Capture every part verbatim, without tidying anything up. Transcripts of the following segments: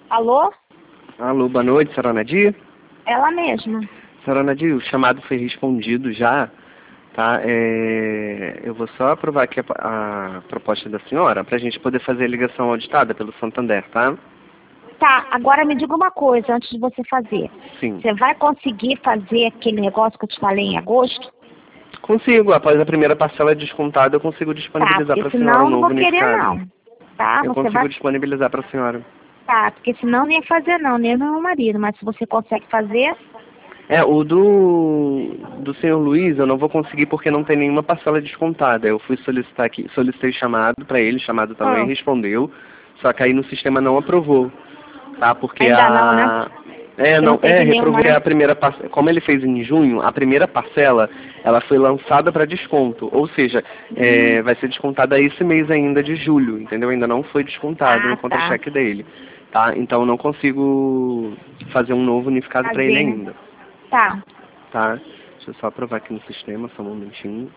Alô? Alô, boa noite, senhora Nadir? Ela mesma. Senhora Nadir, o chamado foi respondido já, tá? É, eu vou só aprovar aqui a, a proposta da senhora para a gente poder fazer a ligação auditada pelo Santander, tá? Tá, agora me diga uma coisa antes de você fazer. Sim. Você vai conseguir fazer aquele negócio que eu te falei em agosto? Consigo, após a primeira parcela descontada, eu consigo Tá, disponibilizar porque para a senão senhora eu um não novo vou querer unificado. não. Tá, Eu você consigo vai... disponibilizar para a senhora. Tá, porque senão não ia fazer não, nem meu marido. Mas se você consegue fazer, É, o do, do senhor Luiz eu não vou conseguir porque não tem nenhuma parcela descontada. Eu fui solicitar aqui, solicitei chamado para ele, chamado também ah, respondeu, só que aí no sistema não aprovou, tá? Porque ainda não, né? a... É, Porque não, não é, teve nenhuma, reprovou né? a primeira parcela, como ele fez em junho, a primeira parcela, ela foi lançada para desconto, ou seja, é, Hum. vai ser descontada esse mês ainda de julho, entendeu? Ainda não foi descontado Ah, no tá. contra-cheque dele, tá? Então eu não consigo fazer um novo unificado para ele Fazer, né? ainda. Tá. Tá? Deixa eu só aprovar aqui no sistema, só um momentinho.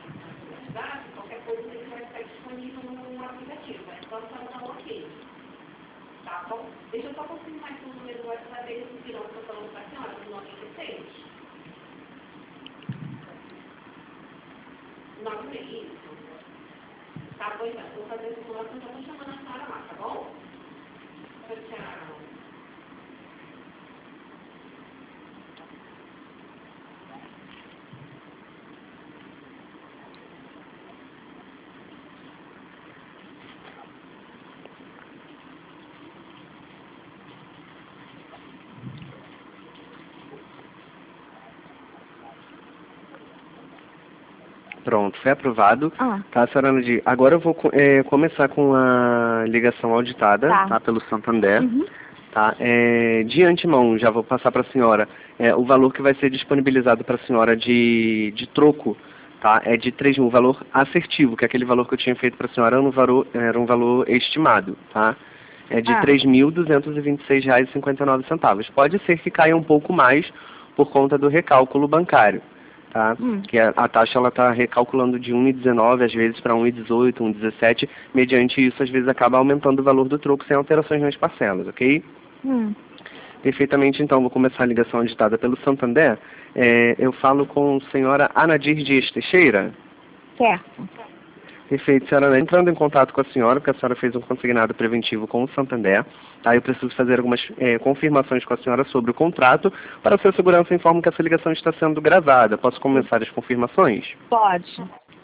Pronto, foi aprovado. Ah, Tá, senhora Nadir? Agora eu vou co- é, começar com a ligação auditada, tá. tá, pelo Santander. Uhum. Tá? É, de antemão, já vou passar para a senhora é, o valor que vai ser disponibilizado para a senhora de, de troco, tá? É de três mil, o valor assertivo, que é aquele valor que eu tinha feito para a senhora era um valor, era um valor estimado, tá? É de Ah, três mil duzentos e vinte e seis reais e cinquenta e nove centavos. Pode ser que caia um pouco mais por conta do recálculo bancário, tá? hum. Que a, a taxa ela está recalculando de um vírgula dezenove às vezes para um vírgula dezoito, um vírgula dezessete. Mediante isso, às vezes acaba aumentando o valor do troco sem alterações nas parcelas, ok? Hum. Perfeitamente, então, vou começar a ligação auditada pelo Santander. É, eu falo com a senhora Anadir Dias Teixeira. Certo. Perfeito, senhora. Entrando em contato com a senhora, porque a senhora fez um consignado preventivo com o Santander, tá? Eu preciso fazer algumas é, confirmações com a senhora sobre o contrato. Para a sua segurança, informo que essa ligação está sendo gravada. Posso começar as confirmações? Pode.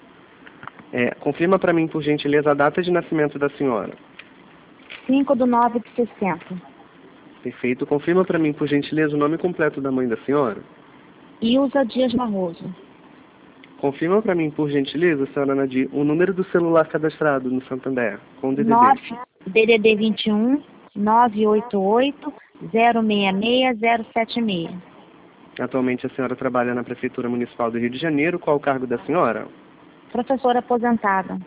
É, confirma para mim, por gentileza, a data de nascimento da senhora. cinco do nove de sessenta. Perfeito. Confirma para mim, por gentileza, o nome completo da mãe da senhora. Ilza Dias Barroso. Confirma para mim, por gentileza, senhora Nadir, o número do celular cadastrado no Santander, com D D D. nove D D D vinte e um nove oito oito zero seis seis zero sete seis. Atualmente a senhora trabalha na Prefeitura Municipal do Rio de Janeiro. Qual o cargo da senhora? Professora aposentada.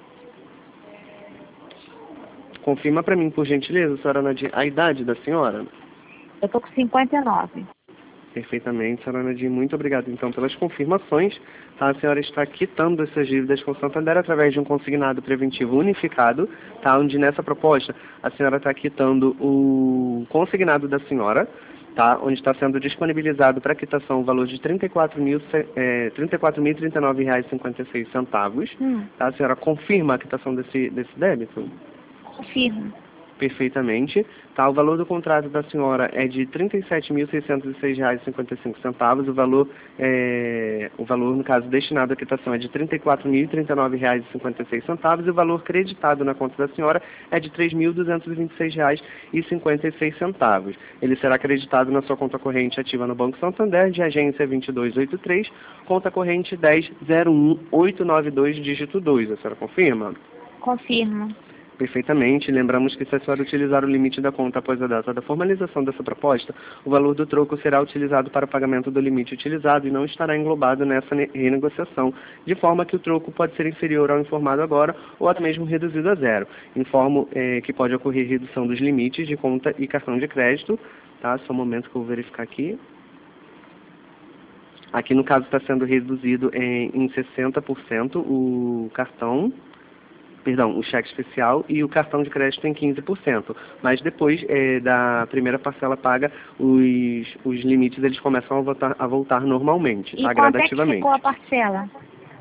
Confirma para mim, por gentileza, senhora Nadir, a idade da senhora. Eu tô com cinquenta e nove. Perfeitamente, senhora Nadir. Muito obrigado, então, pelas confirmações. Tá? A senhora está quitando essas dívidas com o Santander através de um consignado preventivo unificado, tá? Onde nessa proposta a senhora está quitando o consignado da senhora, tá? Onde está sendo disponibilizado para quitação o valor de trinta e quatro mil e trinta e nove reais e cinquenta e seis centavos. Hum. Tá? A senhora confirma a quitação desse, desse débito? Confirmo. Perfeitamente. Tá, o valor do contrato da senhora é de trinta e sete mil seiscentos e seis reais e cinquenta e cinco centavos. O valor, é, o valor, no caso, destinado à quitação é de trinta e quatro mil e trinta e nove reais e cinquenta e seis centavos. E o valor creditado na conta da senhora é de três mil duzentos e vinte e seis reais e cinquenta e seis centavos. Ele será acreditado na sua conta corrente ativa no Banco Santander, de agência vinte e dois oitenta e três, conta corrente dez zero um oito nove dois, dígito dois. A senhora confirma? Confirmo. Perfeitamente. Lembramos que se a senhora utilizar o limite da conta após a data da formalização dessa proposta, o valor do troco será utilizado para o pagamento do limite utilizado e não estará englobado nessa renegociação, de forma que o troco pode ser inferior ao informado agora ou até mesmo reduzido a zero. Informo eh, que pode ocorrer redução dos limites de conta e cartão de crédito. Tá? Só um momento que eu vou verificar aqui. Aqui no caso está sendo reduzido em, em sessenta por cento o cartão. perdão, o cheque especial e o cartão de crédito em quinze por cento. Mas depois é, da primeira parcela paga, os, os limites eles começam a voltar, a voltar normalmente, E tá? quanto é que Gradativamente. ficou a parcela?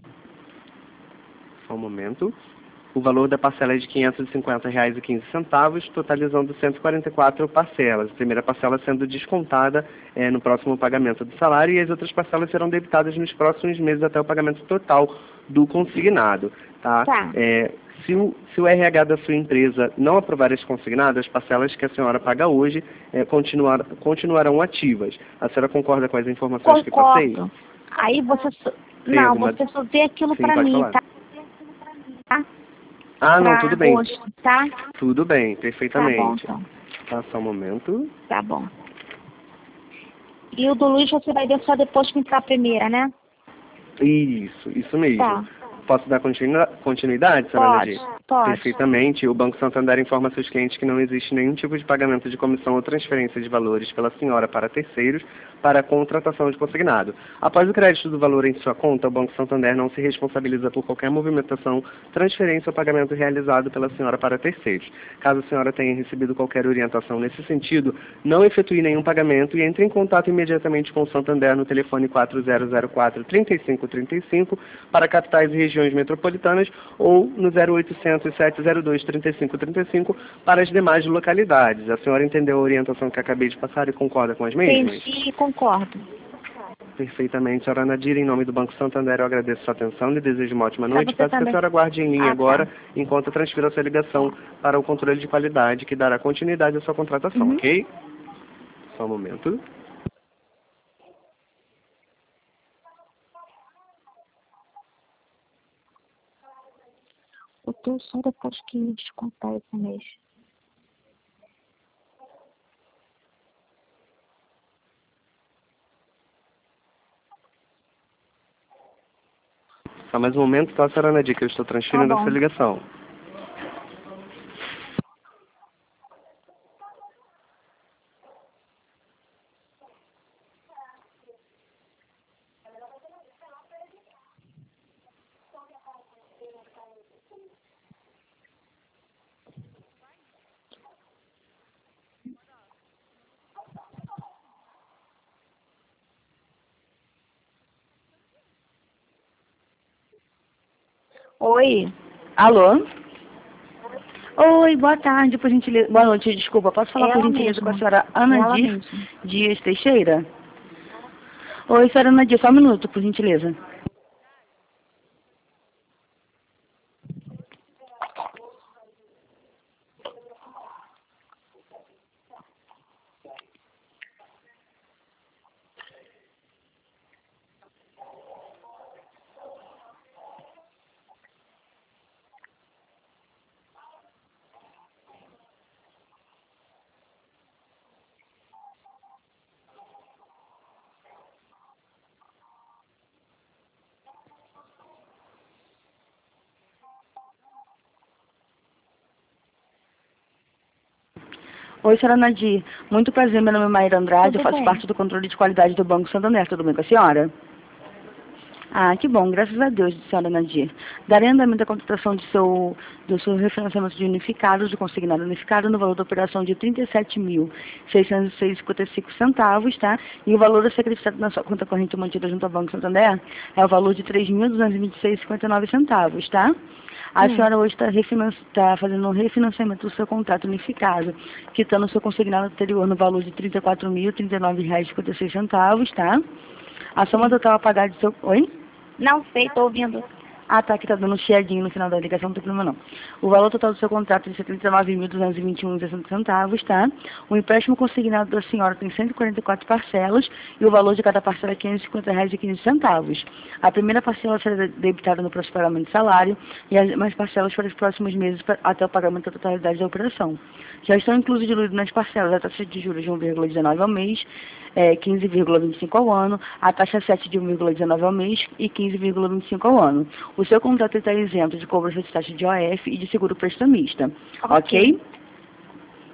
Só um momento. O valor da parcela é de quinhentos e cinquenta reais e quinze centavos, totalizando cento e quarenta e quatro parcelas. A primeira parcela sendo descontada é, no próximo pagamento do salário e as outras parcelas serão debitadas nos próximos meses até o pagamento total do consignado. Tá? Tá. É, se, o, se o R H da sua empresa não aprovar esse consignado, as parcelas que a senhora paga hoje é, continuar, continuarão ativas. A senhora concorda com as informações que passei? Concordo. Aí você... Só... Tem Não, alguma... você só vê aquilo Sim, pra pode mim, falar. tá? Tá? Ah, não, Pra tudo bem. agosto, tá? Tudo bem, Tá bom, perfeitamente. então. Tá, só um momento. Tá bom. E o do Luiz você vai ver só depois que entrar a primeira, né? Isso, isso mesmo. Tá. Posso dar continua- continuidade, senhora Pode, Nadir? pode. Perfeitamente. O Banco Santander informa seus clientes que não existe nenhum tipo de pagamento de comissão ou transferência de valores pela senhora para terceiros para a contratação de consignado. Após o crédito do valor em sua conta, o Banco Santander não se responsabiliza por qualquer movimentação, transferência ou pagamento realizado pela senhora para terceiros. Caso a senhora tenha recebido qualquer orientação nesse sentido, não efetue nenhum pagamento e entre em contato imediatamente com o Santander no telefone quatro zero zero quatro, três cinco três cinco para capitais e regiões metropolitanas ou no zero oitocentos, sete zero dois, trinta e cinco trinta e cinco para as demais localidades. A senhora entendeu a orientação que acabei de passar e concorda com as mesmas? Entendi, concordo. Perfeitamente. Senhora Nadir, em nome do Banco Santander, eu ageço sua atenção e desejo uma ótima Pra noite. você Peço que a também. senhora aguarde em linha Ah, agora, tá. enquanto eu transfiro a sua ligação para o controle de qualidade, que dará continuidade à sua contratação, Uhum. ok? Só um momento. Eu tô só depois que descontar esse mês. Só mais um momento, tá, senhora Nadir, que eu estou transferindo Tá a bom. sua ligação. Oi. Alô? Oi, boa tarde, por gentileza. Boa noite, desculpa. Posso falar por Ela gentileza com a mesma. senhora Ana Ela Dir mesma. Dias Teixeira? Oi, senhora Ana Dir, só um minuto, por gentileza. Oi, senhora Nadir. Muito prazer, meu nome é Maíra Andrade, Tudo eu faço bem. parte do controle de qualidade do Banco Santander. Tudo bem com a senhora? Ah, que bom, graças a Deus, senhora Nadir. Darei andamento à contratação de seu, do seu refinanciamento de unificados, do consignado unificado, no valor da operação de trinta e sete mil, seiscentos e seis vírgula cinquenta e cinco centavos, tá? E o valor a ser acrescido na sua conta corrente mantida junto ao Banco Santander é o valor de três mil duzentos e vinte e seis vírgula cinquenta e nove centavos, tá? A Hum. senhora hoje está tá fazendo um refinanciamento do seu contrato unificado, quitando o seu consignado anterior no valor de trinta e quatro mil, trinta e nove reais e cinquenta e seis centavos, tá? A soma total a pagar de seu... Oi? Não sei, tô ouvindo. Ah, tá, que tá dando um chiadinho no final da ligação, não tem problema não. O valor total do seu contrato é de setenta e nove mil, duzentos e vinte e um reais e sessenta centavos, tá? O empréstimo consignado da senhora tem cento e quarenta e quatro parcelas e o valor de cada parcela é quinhentos e cinquenta reais e quinze centavos. A primeira parcela será debitada no próximo pagamento de salário e as demais parcelas para os próximos meses pra, até o pagamento da totalidade da operação. Já estão inclusos diluídos nas parcelas a taxa de juros de um vírgula dezenove ao mês, é, quinze vírgula vinte e cinco ao ano, a taxa sete de um vírgula dezenove ao mês e quinze vírgula vinte e cinco ao ano. O seu contrato está isento de cobrança de taxa de O F e de seguro prestamista. Ok? Ok.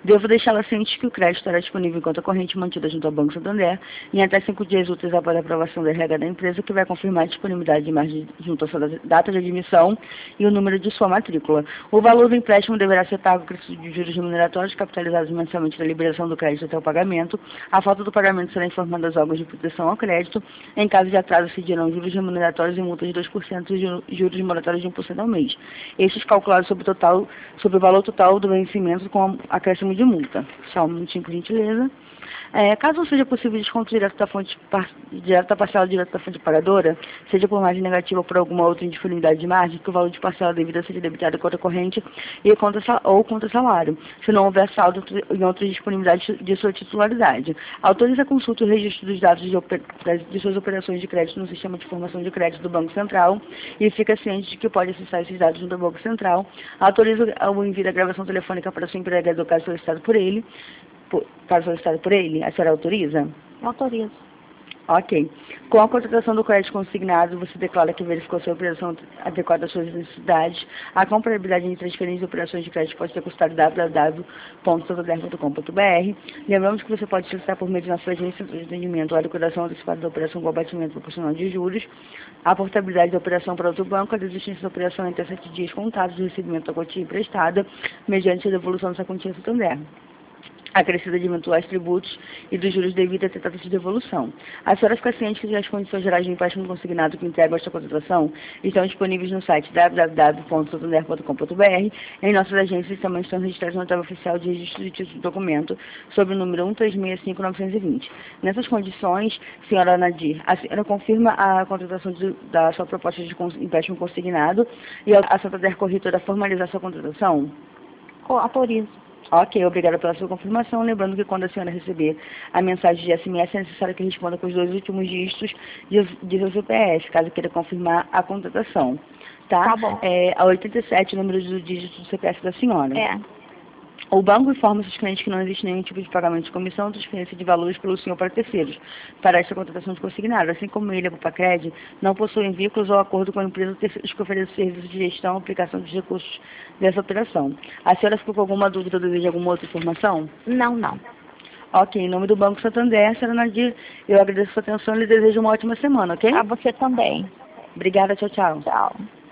Devo deixá-la ciente que o crédito estará disponível em conta corrente mantida junto ao Banco Santander em até cinco dias úteis após a aprovação da R H da empresa, que vai confirmar a disponibilidade de margem junto à sua data de admissão e o número de sua matrícula. O valor do empréstimo deverá ser pago por de juros remuneratórios capitalizados mensalmente da liberação do crédito até o pagamento. A falta do pagamento será informada aos órgãos de proteção ao crédito. Em caso de atraso, se dirão juros remuneratórios e multas de dois por cento e juros moratórios de um por cento ao mês. Estes calculados sobre o, total, sobre o valor total do vencimento com acréscimo de multa. Só um minutinho, por gentileza. É, caso não seja possível desconto direto da fonte, par, direto da parcela direto da fonte pagadora, seja por margem negativa ou por alguma outra indisponibilidade de margem, que o valor de parcela devida seja debitado em conta corrente e conta, ou conta salário, se não houver saldo em outra disponibilidade de sua titularidade. Autoriza a consulta e o registro dos dados de, de suas operações de crédito no sistema de informação de crédito do Banco Central e fica ciente de que pode acessar esses dados no Banco Central. Autoriza o envio da gravação telefônica para seu empregador caso solicitado por ele. Caso solicitado por ele, a senhora autoriza? Autorizo. Ok. Com a contratação do crédito consignado, você declara que verificou sua operação adequada às suas necessidades. A comparabilidade de transferências e operações de crédito pode ser consultada em w w w ponto santander ponto com ponto b r. Lembramos que você pode solicitar por meio de nossa agência de atendimento a liquidação antecipada da operação com abatimento proporcional de juros, a portabilidade da operação para outro banco, a desistência da operação entre sete dias contados do recebimento da quantia emprestada, mediante a devolução dessa quantia ao Santander, acrescida de eventuais tributos e dos juros devidos a ter taxa de devolução. A senhora fica ciente que as condições gerais de empréstimo consignado que entregam esta contratação estão disponíveis no site w w w ponto santander ponto com ponto b r. Em nossas agências também estão registradas na tabela oficial de registro de título de documento sobre o número um três seis cinco nove dois zero. Nessas condições, senhora Nadir, a senhora confirma a contratação de, da sua proposta de empréstimo consignado e a Santander Corretora formalizar sua contratação? Autorizo. Ok, obrigada pela sua confirmação. Lembrando que quando a senhora receber a mensagem de S M S, é necessário que responda com os dois últimos dígitos de, de seu C P F, caso queira confirmar a contratação. Tá? Tá bom. É, a oitenta e sete, número do dígito do C P F da senhora. É. O banco informa seus clientes que não existe nenhum tipo de pagamento de comissão ou transferência de valores pelo senhor para terceiros, para esta contratação de consignado, assim como ele, a Bupacred, não possuem vínculos ou acordo com a empresa terceiros que oferece serviços de gestão e aplicação dos recursos dessa operação. A senhora ficou com alguma dúvida ou deseja alguma outra informação? Não, não. Ok, em nome do Banco Santander, senhora Nadir, eu agradeço a sua atenção e lhe desejo uma ótima semana, ok? A você também. Obrigada, tchau, tchau. Tchau.